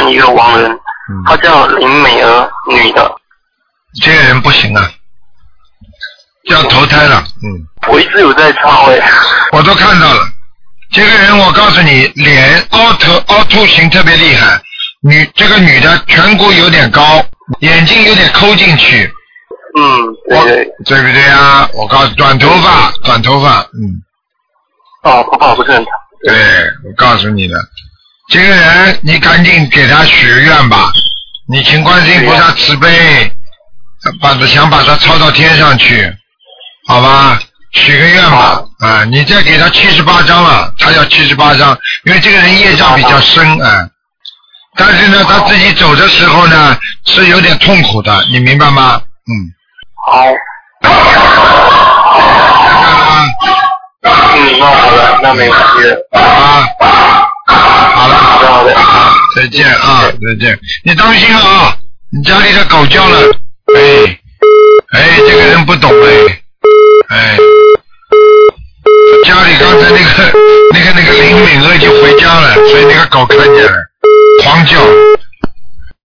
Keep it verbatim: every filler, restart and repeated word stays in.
一个亡人， 嗯、 她叫林美娥，女的。 这个人不行啊，要投胎了。嗯。 我一直有在抄诶。 我都看到了，这个人我告诉你，脸凹凸凹凸型特别厉害，女这个女的颧骨有点高，眼睛有点抠进去。 嗯，对对。 对不对啊？我告诉短头发，短头发，嗯。 哦，头发不是很长。 对，我告诉你的，这个人你赶紧给他许愿吧，你请观世音菩萨慈悲，把他想把他抄到天上去，好吧？许个愿吧，啊，你再给他七十八张了，他要七十八张，因为这个人业障比较深啊。但是呢，他自己走的时候呢，是有点痛苦的，你明白吗？嗯。 好。嗯，那好了，那没问题了。 啊，好了， 好的好的， 再见啊，再见。你当心啊，你家里的狗叫了，哎，哎，这个人不懂哎。哎，家里刚才那个那个那个林敏娥已经回家了，所以那个狗看见了，狂叫。